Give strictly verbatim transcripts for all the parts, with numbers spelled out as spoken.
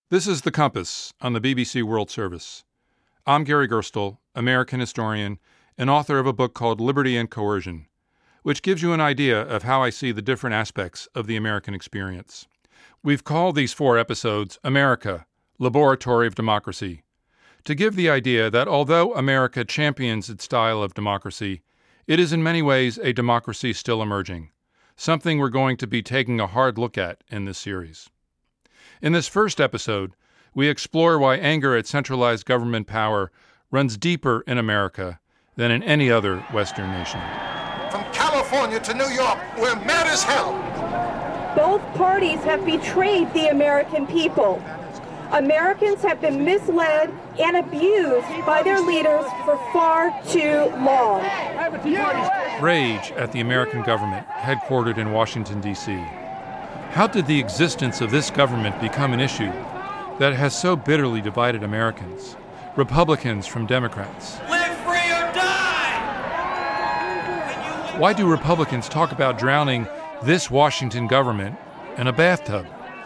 This is The Compass on the B B C World Service. I'm Gary Gerstle, American historian and author of a book called Liberty and Coercion, which gives you an idea of how I see the different aspects of the American experience. We've called these four episodes America, Laboratory of Democracy, to give the idea that although America champions its style of democracy, it is in many ways a democracy still emerging, something we're going to be taking a hard look at in this series. In this first episode, we explore why anger at centralized government power runs deeper in America than in any other Western nation. From California to New York, we're mad as hell. Both parties have betrayed the American people. Americans have been misled and abused by their leaders for far too long. Rage at the American government, headquartered in Washington, D C How did the existence of this government become an issue that has so bitterly divided Americans, Republicans from Democrats? Live free or die! Why do Republicans talk about drowning this Washington government in a bathtub?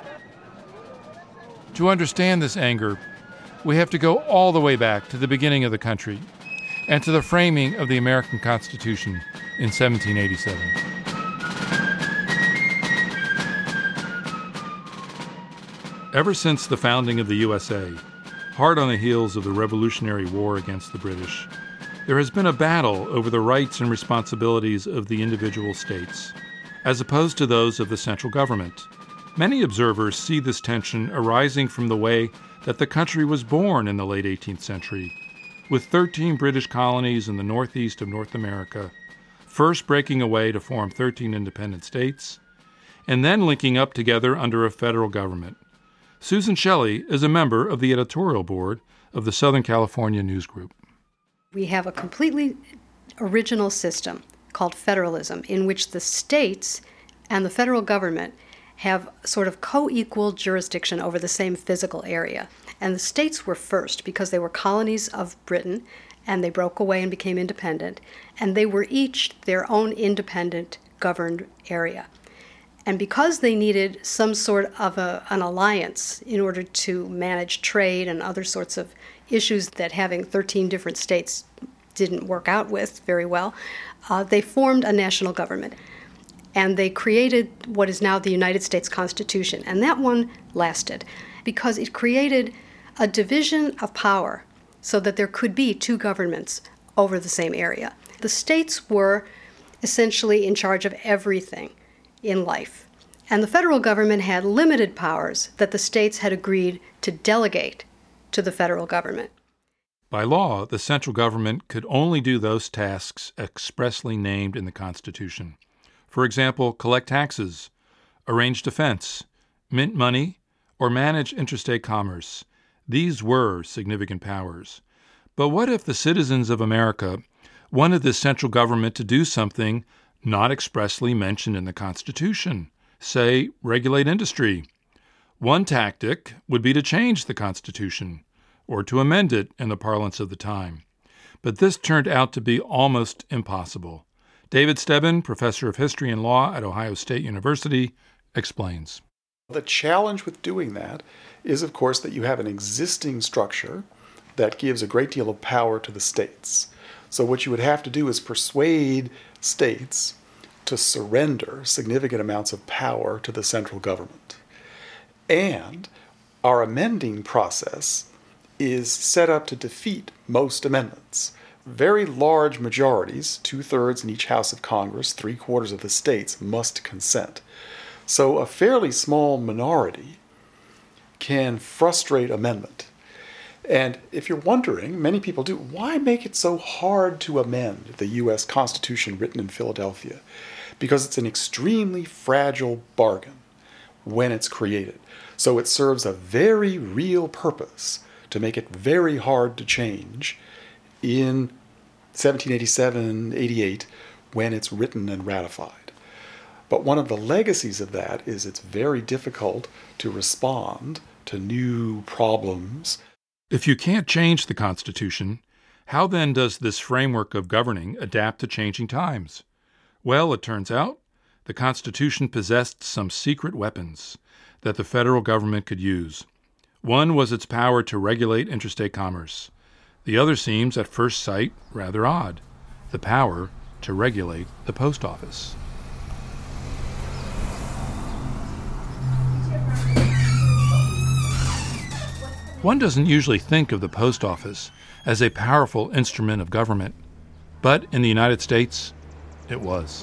To understand this anger, we have to go all the way back to the beginning of the country and to the framing of the American Constitution in seventeen eighty-seven. Ever since the founding of the U S A, hard on the heels of the Revolutionary War against the British, there has been a battle over the rights and responsibilities of the individual states, as opposed to those of the central government. Many observers see this tension arising from the way that the country was born in the late eighteenth century, with thirteen British colonies in the northeast of North America, first breaking away to form thirteen independent states, and then linking up together under a federal government. Susan Shelley is a member of the editorial board of the Southern California News Group. We have a completely original system called federalism, in which the states and the federal government have sort of co-equal jurisdiction over the same physical area. And the states were first because they were colonies of Britain, and they broke away and became independent, and they were each their own independent governed area. And because they needed some sort of a, an alliance in order to manage trade and other sorts of issues that having thirteen different states didn't work out with very well, uh, they formed a national government. And they created what is now the United States Constitution. And that one lasted because it created a division of power so that there could be two governments over the same area. The states were essentially in charge of everything in life. And the federal government had limited powers that the states had agreed to delegate to the federal government. By law, the central government could only do those tasks expressly named in the Constitution. For example, collect taxes, arrange defense, mint money, or manage interstate commerce. These were significant powers. But what if the citizens of America wanted the central government to do something not expressly mentioned in the Constitution, say, regulate industry? One tactic would be to change the Constitution, or to amend it in the parlance of the time. But this turned out to be almost impossible. David Stebbin, professor of history and law at Ohio State University, explains. The challenge with doing that is, of course, that you have an existing structure that gives a great deal of power to the states. So what you would have to do is persuade states to surrender significant amounts of power to the central government. And our amending process is set up to defeat most amendments. Very large majorities, two-thirds in each house of Congress, three-quarters of the states, must consent. So a fairly small minority can frustrate amendment. And if you're wondering, many people do, why make it so hard to amend the U S Constitution written in Philadelphia? Because it's an extremely fragile bargain when it's created. So it serves a very real purpose to make it very hard to change in seventeen eighty-seven, eighty-eight, when it's written and ratified. But one of the legacies of that is it's very difficult to respond to new problems. If you can't change the Constitution, how then does this framework of governing adapt to changing times? Well, it turns out the Constitution possessed some secret weapons that the federal government could use. One was its power to regulate interstate commerce. The other seems, at first sight, rather odd: the power to regulate the post office. One doesn't usually think of the post office as a powerful instrument of government, but in the United States, it was.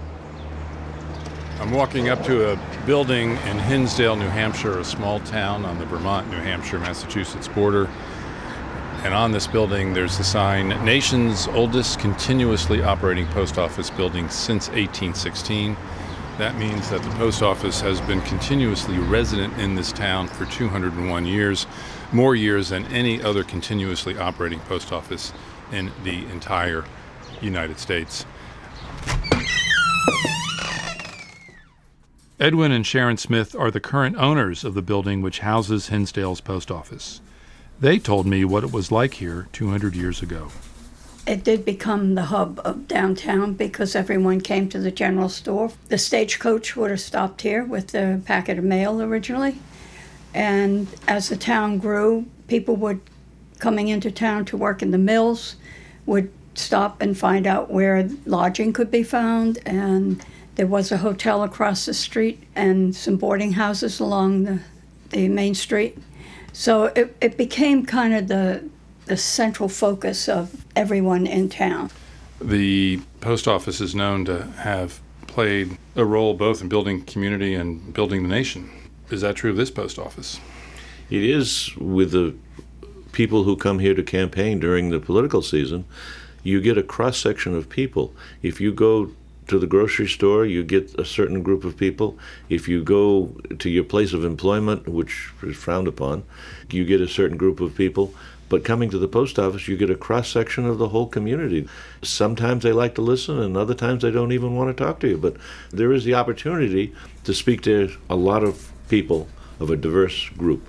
I'm walking up to a building in Hinsdale, New Hampshire, a small town on the Vermont, New Hampshire, Massachusetts border. And on this building, there's the sign, "Nation's oldest continuously operating post office building since eighteen sixteen. That means that the post office has been continuously resident in this town for two hundred one years, more years than any other continuously operating post office in the entire United States. Edwin and Sharon Smith are the current owners of the building which houses Hinsdale's post office. They told me what it was like here two hundred years ago. It did become the hub of downtown because everyone came to the general store. The stagecoach would have stopped here with the packet of mail originally. And as the town grew, people would, coming into town to work in the mills, would stop and find out where lodging could be found. And there was a hotel across the street and some boarding houses along the, the main street. So it, it became kind of the the central focus of everyone in town. The post office is known to have played a role both in building community and building the nation. Is that true of this post office? It is. With the people who come here to campaign during the political season, you get a cross-section of people. If you go to the grocery store, you get a certain group of people. If you go to your place of employment, which is frowned upon, you get a certain group of people. But coming to the post office, you get a cross-section of the whole community. Sometimes they like to listen, and other times they don't even want to talk to you. But there is the opportunity to speak to a lot of people of a diverse group.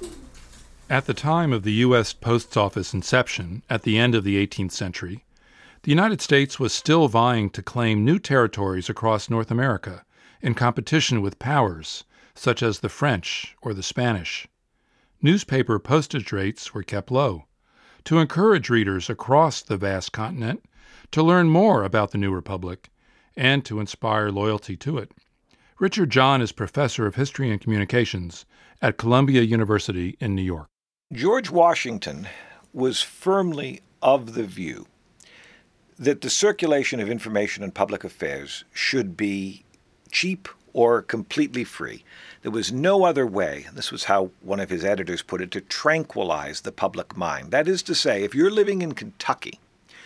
At the time of the U S Post Office inception, at the end of the eighteenth century, the United States was still vying to claim new territories across North America in competition with powers such as the French or the Spanish. Newspaper postage rates were kept low to encourage readers across the vast continent to learn more about the new republic and to inspire loyalty to it. Richard John is professor of history and communications at Columbia University in New York. George Washington was firmly of the view that the circulation of information in public affairs should be cheap or completely free. There was no other way, this was how one of his editors put it, to tranquilize the public mind. That is to say, if you're living in Kentucky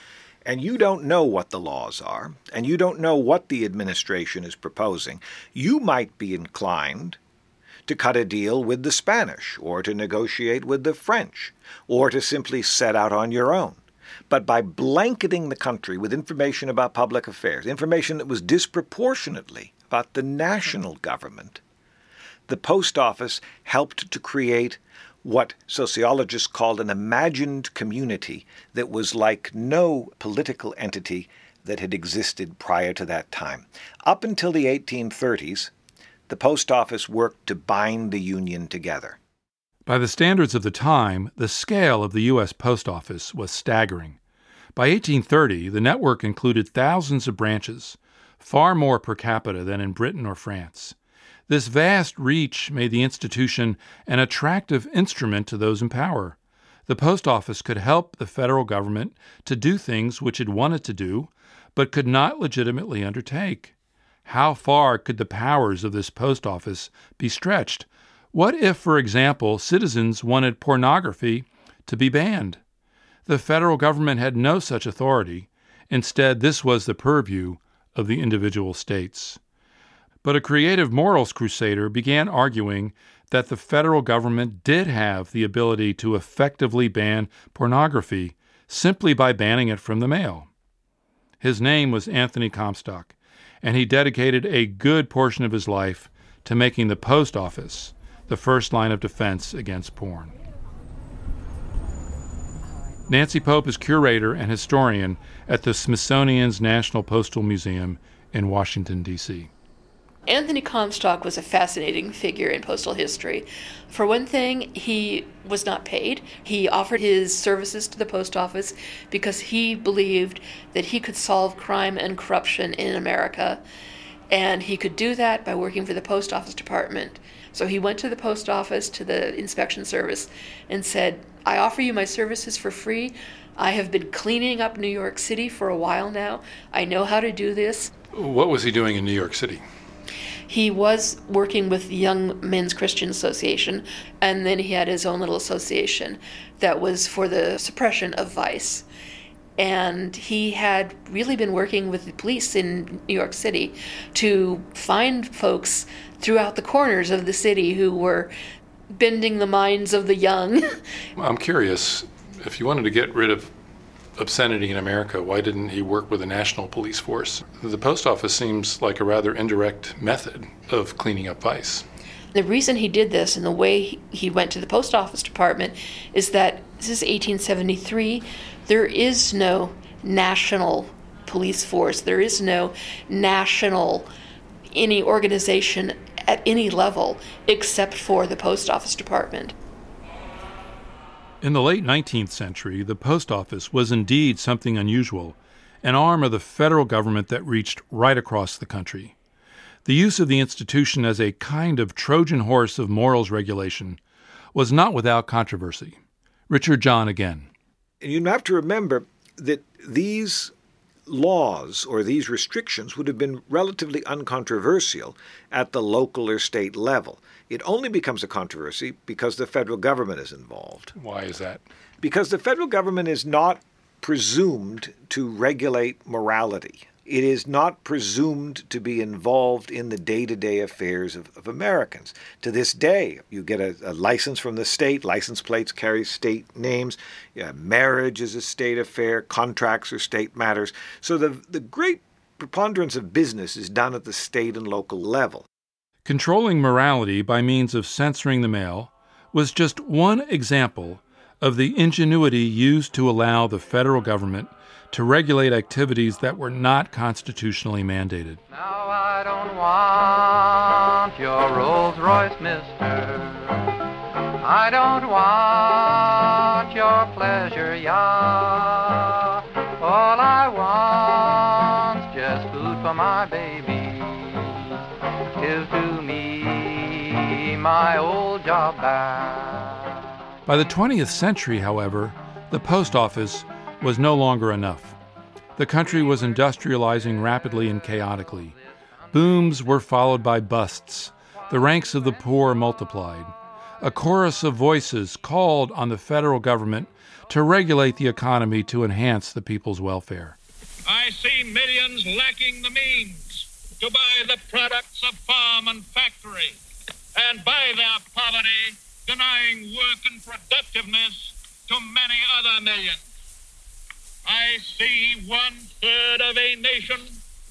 and you don't know what the laws are, and you don't know what the administration is proposing, you might be inclined to cut a deal with the Spanish, or to negotiate with the French, or to simply set out on your own. But by blanketing the country with information about public affairs, information that was disproportionately about the national government, the post office helped to create what sociologists called an imagined community that was like no political entity that had existed prior to that time. Up until the eighteen thirties, the post office worked to bind the Union together. By the standards of the time, the scale of the U S Post Office was staggering. By eighteen thirty, the network included thousands of branches, far more per capita than in Britain or France. This vast reach made the institution an attractive instrument to those in power. The post office could help the federal government to do things which it wanted to do, but could not legitimately undertake. How far could the powers of this post office be stretched? What if, for example, citizens wanted pornography to be banned? The federal government had no such authority. Instead, this was the purview of the individual states. But a creative morals crusader began arguing that the federal government did have the ability to effectively ban pornography simply by banning it from the mail. His name was Anthony Comstock, and he dedicated a good portion of his life to making the post office the first line of defense against porn. Nancy Pope is curator and historian at the Smithsonian's National Postal Museum in Washington, D C Anthony Comstock was a fascinating figure in postal history. For one thing, he was not paid. He offered his services to the post office because he believed that he could solve crime and corruption in America, and he could do that by working for the post office department. So he went to the post office, to the inspection service, and said, I offer you my services for free. I have been cleaning up New York City for a while now. I know how to do this. What was he doing in New York City? He was working with the Young Men's Christian Association, and then he had his own little association that was for the suppression of vice. And he had really been working with the police in New York City to find folks throughout the corners of the city who were bending the minds of the young. I'm curious, if you wanted to get rid of obscenity in America, why didn't he work with a national police force? The post office seems like a rather indirect method of cleaning up vice. The reason he did this and the way he went to the post office department is that this is eighteen seventy-three. There is no national police force. There is no national, any organization at any level except for the post office department. In the late nineteenth century, the post office was indeed something unusual, an arm of the federal government that reached right across the country. The use of the institution as a kind of Trojan horse of morals regulation was not without controversy. Richard John again. And you have to remember that these laws or these restrictions would have been relatively uncontroversial at the local or state level. It only becomes a controversy because the federal government is involved. Why is that? Because the federal government is not presumed to regulate morality. It is not presumed to be involved in the day-to-day affairs of, of Americans. To this day, you get a, a license from the state. License plates carry state names. Yeah, marriage is a state affair. Contracts are state matters. So the, the great preponderance of business is done at the state and local level. Controlling morality by means of censoring the mail was just one example of the ingenuity used to allow the federal government to regulate activities that were not constitutionally mandated. Now I don't want your Rolls Royce, mister. I don't want your pleasure yacht. All I want's just food for my baby. Give to me my old job back. By the twentieth century, however, the post office was no longer enough. The country was industrializing rapidly and chaotically. Booms were followed by busts. The ranks of the poor multiplied. A chorus of voices called on the federal government to regulate the economy to enhance the people's welfare. I see millions lacking the means to buy the products of farm and factory, and by their poverty denying work and productiveness to many other millions. I see one-third of a nation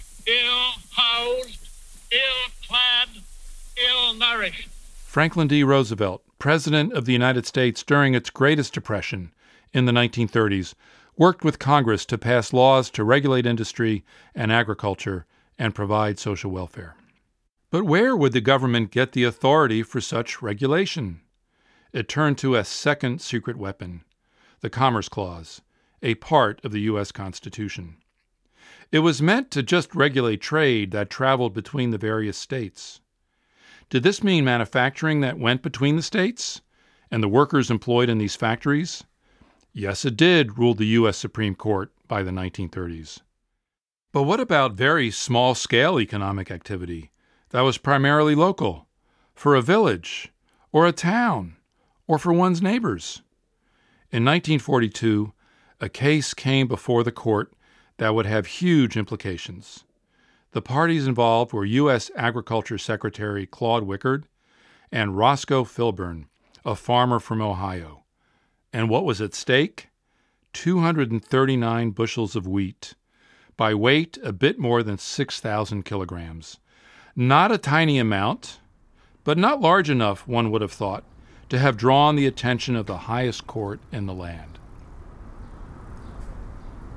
ill-housed, ill-clad, ill-nourished. Franklin D. Roosevelt, President of the United States during its greatest depression in the nineteen thirties, worked with Congress to pass laws to regulate industry and agriculture and provide social welfare. But where would the government get the authority for such regulation? It turned to a second secret weapon, the Commerce Clause, a part of the U S Constitution. It was meant to just regulate trade that traveled between the various states. Did this mean manufacturing that went between the states and the workers employed in these factories? Yes, it did, ruled the U S Supreme Court by the nineteen thirties. But what about very small-scale economic activity that was primarily local, for a village, or a town, or for one's neighbors? In nineteen forty-two, a case came before the court that would have huge implications. The parties involved were U S Agriculture Secretary Claude Wickard and Roscoe Filburn, a farmer from Ohio. And what was at stake? two hundred thirty-nine bushels of wheat, by weight a bit more than six thousand kilograms. Not a tiny amount, but not large enough, one would have thought, to have drawn the attention of the highest court in the land.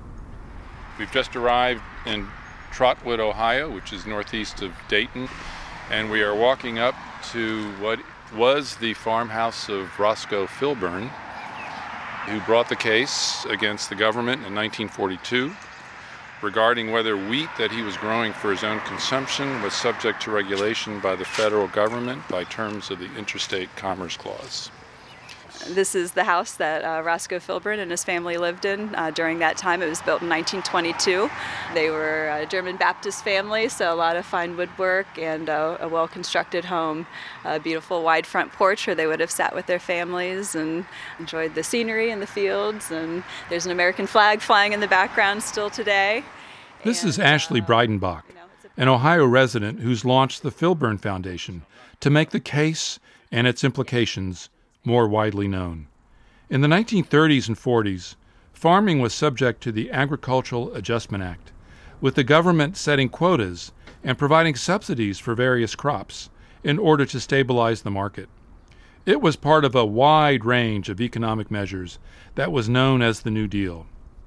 We've just arrived in Trotwood, Ohio, which is northeast of Dayton. and we are walking up to what was the farmhouse of Roscoe Filburn, who brought the case against the government in nineteen forty-two regarding whether wheat that he was growing for his own consumption was subject to regulation by the federal government by terms of the Interstate Commerce Clause. This is the house that uh, Roscoe Filburn and his family lived in uh, during that time. It was built in nineteen twenty-two. They were a German Baptist family, so a lot of fine woodwork and uh, a well-constructed home. A beautiful wide front porch where they would have sat with their families and enjoyed the scenery and the fields. And there's an American flag flying in the background still today. This is Ashley Breidenbach, an Ohio resident who's launched the Filburn Foundation to make the case and its implications more widely known. In the nineteen thirties and forties, farming was subject to the Agricultural Adjustment Act, with the government setting quotas and providing subsidies for various crops in order to stabilize the market. It was part of a wide range of economic measures that was known as the New Deal.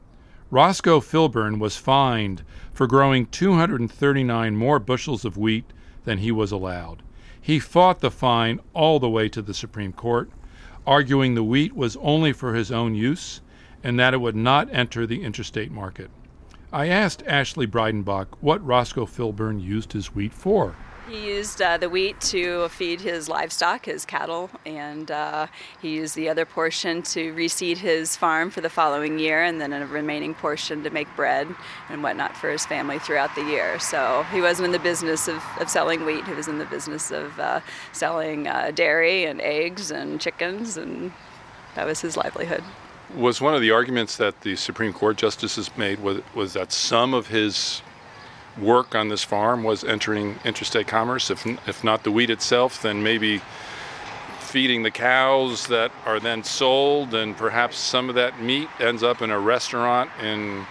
Roscoe Filburn was fined for growing two hundred thirty-nine more bushels of wheat than he was allowed. He fought the fine all the way to the Supreme Court, arguing the wheat was only for his own use and that it would not enter the interstate market. I asked Ashley Breidenbach what Roscoe Filburn used his wheat for. He used uh, the wheat to feed his livestock, his cattle, and uh, he used the other portion to reseed his farm for the following year, and then a remaining portion to make bread and whatnot for his family throughout the year. So he wasn't in the business of, of selling wheat. He was in the business of uh, selling uh, dairy and eggs and chickens, and that was his livelihood. Was one of the arguments that the Supreme Court justices made was, was that some of his work on this farm was entering interstate commerce, if if not the wheat itself, then maybe feeding the cows that are then sold, and perhaps some of that meat ends up in a restaurant in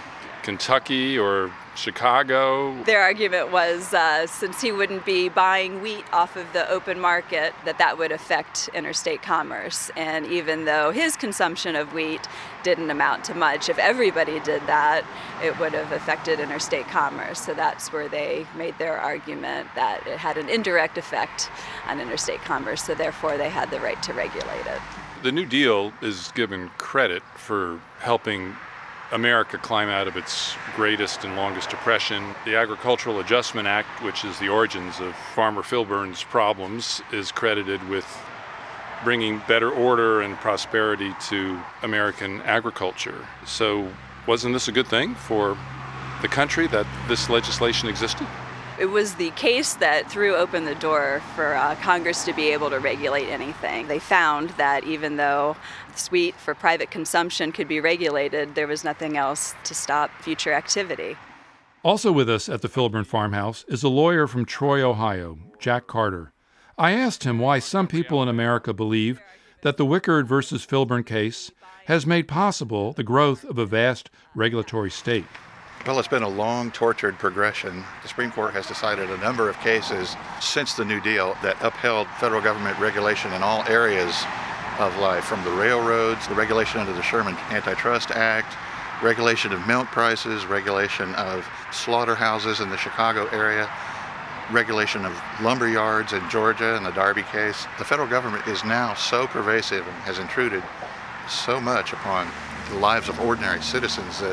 Kentucky or Chicago. Their argument was uh, since he wouldn't be buying wheat off of the open market, that that would affect interstate commerce. And even though his consumption of wheat didn't amount to much, if everybody did that, it would have affected interstate commerce. So that's where they made their argument that it had an indirect effect on interstate commerce, so therefore they had the right to regulate it. The New Deal is given credit for helping America climb out of its greatest and longest depression. The Agricultural Adjustment Act, which is the origins of Farmer Filburn's problems, is credited with bringing better order and prosperity to American agriculture. So wasn't this a good thing for the country that this legislation existed? It was the case that threw open the door for uh, Congress to be able to regulate anything. They found that even though wheat for private consumption could be regulated, there was nothing else to stop future activity. Also with us at the Filburn farmhouse is a lawyer from Troy, Ohio, Jack Carter. I asked him why some people in America believe that the Wickard versus Filburn case has made possible the growth of a vast regulatory state. Well, it's been a long, tortured progression. The Supreme Court has decided a number of cases since the New Deal that upheld federal government regulation in all areas of life, from the railroads, the regulation under the Sherman Antitrust Act, regulation of milk prices, regulation of slaughterhouses in the Chicago area, regulation of lumber yards in Georgia in the Darby case. The federal government is now so pervasive and has intruded so much upon the lives of ordinary citizens that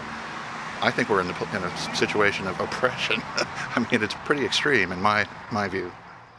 I think we're in, the, in a situation of oppression. I mean, it's pretty extreme in my, my view.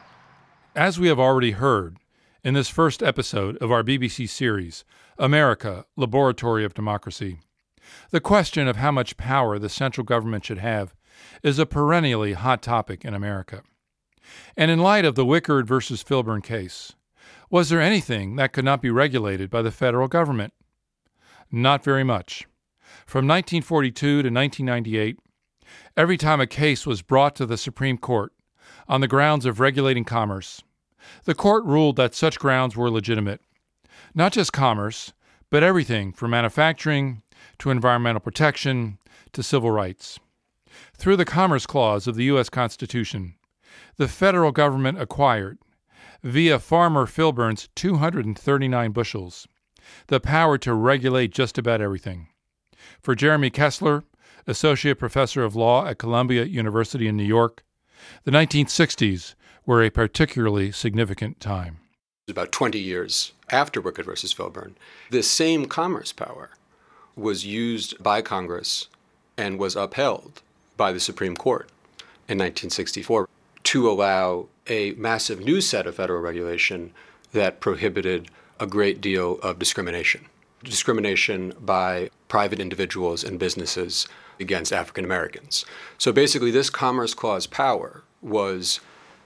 As we have already heard in this first episode of our B B C series, America, Laboratory of Democracy, the question of how much power the central government should have is a perennially hot topic in America. And in light of the Wickard versus Filburn case, was there anything that could not be regulated by the federal government? Not very much. From nineteen forty-two to nineteen ninety-eight, every time a case was brought to the Supreme Court on the grounds of regulating commerce, the court ruled that such grounds were legitimate. Not just commerce, but everything from manufacturing to environmental protection to civil rights. Through the Commerce Clause of the U S Constitution, the federal government acquired, via Farmer Filburn's two hundred thirty-nine bushels, the power to regulate just about everything. For Jeremy Kessler, Associate Professor of Law at Columbia University in New York, the nineteen sixties were a particularly significant time. About twenty years after Wickard versus Filburn, this same commerce power was used by Congress and was upheld by the Supreme Court in nineteen sixty-four to allow a massive new set of federal regulation that prohibited a great deal of discrimination. Discrimination by private individuals and businesses against African Americans. So basically, this Commerce Clause power was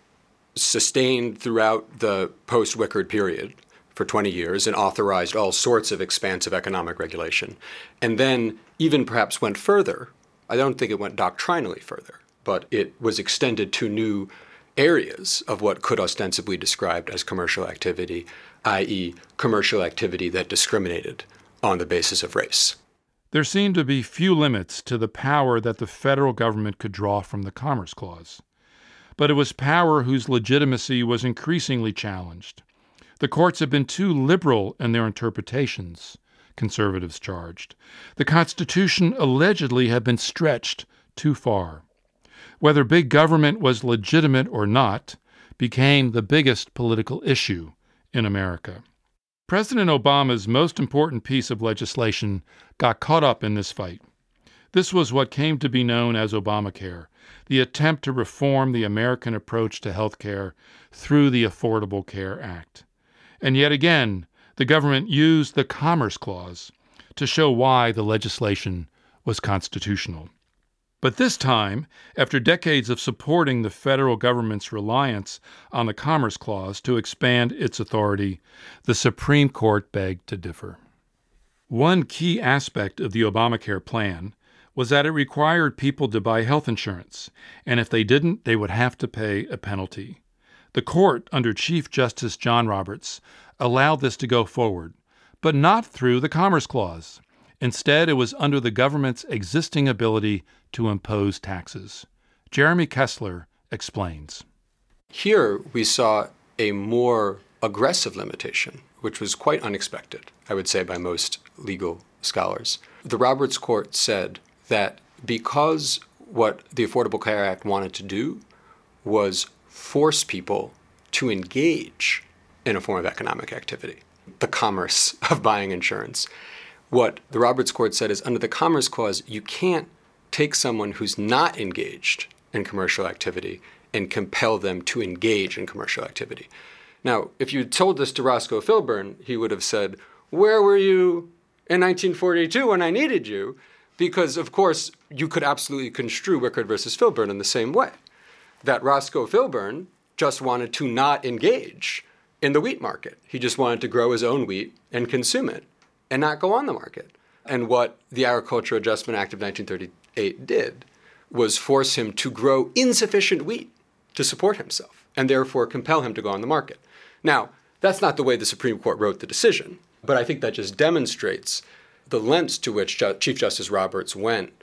sustained throughout the post-Wickard period for twenty years and authorized all sorts of expansive economic regulation. And then even perhaps went further. I don't think it went doctrinally further, but it was extended to new areas of what could ostensibly be described as commercial activity, that is commercial activity that discriminated on the basis of race. There seemed to be few limits to the power that the federal government could draw from the Commerce Clause. But it was power whose legitimacy was increasingly challenged. The courts had been too liberal in their interpretations, conservatives charged. The Constitution allegedly had been stretched too far. Whether big government was legitimate or not became the biggest political issue in America. President Obama's most important piece of legislation got caught up in this fight. This was what came to be known as Obamacare, the attempt to reform the American approach to health care through the Affordable Care Act. And yet again, the government used the Commerce Clause to show why the legislation was constitutional. But this time, after decades of supporting the federal government's reliance on the Commerce Clause to expand its authority, the Supreme Court begged to differ. One key aspect of the Obamacare plan was that it required people to buy health insurance, and if they didn't, they would have to pay a penalty. The court, under Chief Justice John Roberts, allowed this to go forward, but not through the Commerce Clause. Instead, it was under the government's existing ability to impose taxes. Jeremy Kessler explains. Here we saw a more aggressive limitation, which was quite unexpected, I would say, by most legal scholars. The Roberts Court said that because what the Affordable Care Act wanted to do was force people to engage in a form of economic activity, the commerce of buying insurance, what the Roberts Court said is under the Commerce Clause, you can't take someone who's not engaged in commercial activity and compel them to engage in commercial activity. Now, if you told this to Roscoe Filburn, he would have said, where were you in nineteen forty-two when I needed you? Because, of course, you could absolutely construe Wickard versus Filburn in the same way, that Roscoe Filburn just wanted to not engage in the wheat market. He just wanted to grow his own wheat and consume it and not go on the market. And what the Agricultural Adjustment Act of nineteen thirty-eight did was force him to grow insufficient wheat to support himself and therefore compel him to go on the market. Now, that's not the way the Supreme Court wrote the decision, but I think that just demonstrates the lengths to which Ju- Chief Justice Roberts went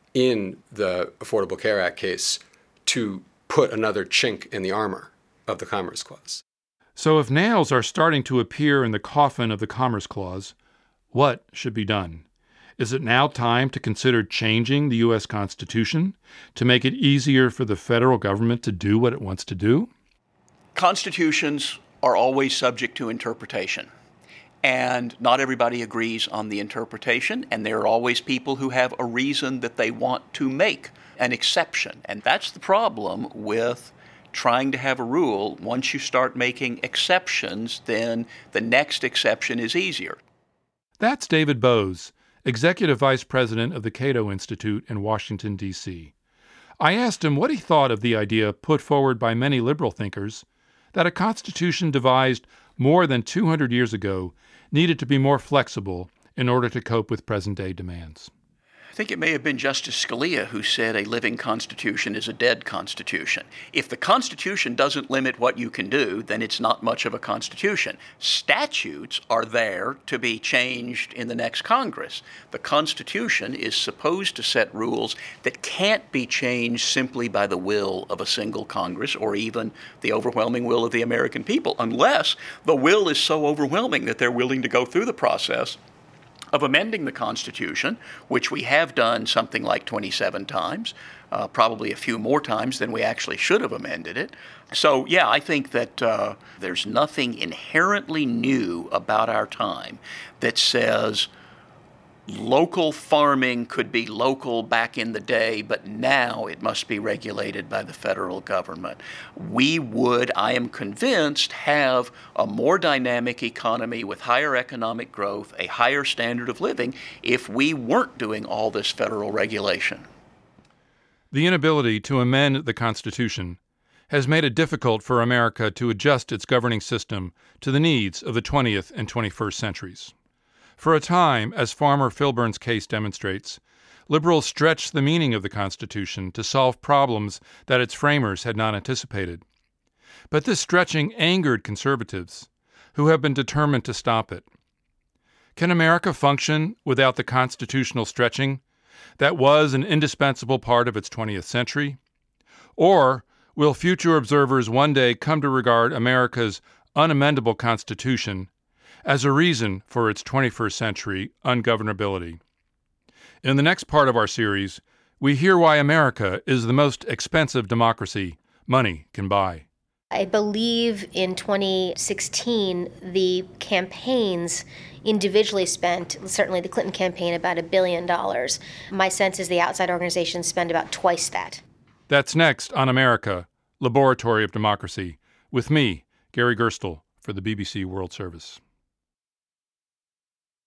in the Affordable Care Act case to put another chink in the armor of the Commerce Clause. So if nails are starting to appear in the coffin of the Commerce Clause, what should be done? Is it now time to consider changing the U S Constitution to make it easier for the federal government to do what it wants to do? Constitutions are always subject to interpretation. And not everybody agrees on the interpretation, and there are always people who have a reason that they want to make an exception. And that's the problem with trying to have a rule. Once you start making exceptions, then the next exception is easier. That's David Boaz, Executive Vice President of the Cato Institute in Washington, D C I asked him what he thought of the idea put forward by many liberal thinkers that a constitution devised more than two hundred years ago needed to be more flexible in order to cope with present-day demands. I think it may have been Justice Scalia who said a living constitution is a dead constitution. If the Constitution doesn't limit what you can do, then it's not much of a constitution. Statutes are there to be changed in the next Congress. The Constitution is supposed to set rules that can't be changed simply by the will of a single Congress or even the overwhelming will of the American people, unless the will is so overwhelming that they're willing to go through the process of amending the Constitution, which we have done something like twenty-seven times, uh, probably a few more times than we actually should have amended it. So, yeah, I think that uh, there's nothing inherently new about our time that says local farming could be local back in the day, but now it must be regulated by the federal government. We would, I am convinced, have a more dynamic economy with higher economic growth, a higher standard of living, if we weren't doing all this federal regulation. The inability to amend the Constitution has made it difficult for America to adjust its governing system to the needs of the twentieth and twenty-first centuries. For a time, as Farmer Filburn's case demonstrates, liberals stretched the meaning of the Constitution to solve problems that its framers had not anticipated. But this stretching angered conservatives, who have been determined to stop it. Can America function without the constitutional stretching that was an indispensable part of its twentieth century? Or will future observers one day come to regard America's unamendable Constitution as a reason for its twenty-first century ungovernability? In the next part of our series, we hear why America is the most expensive democracy money can buy. I believe in twenty sixteen, the campaigns individually spent, certainly the Clinton campaign, about a billion dollars. My sense is the outside organizations spend about twice that. That's next on America, Laboratory of Democracy, with me, Gary Gerstle, for the B B C World Service.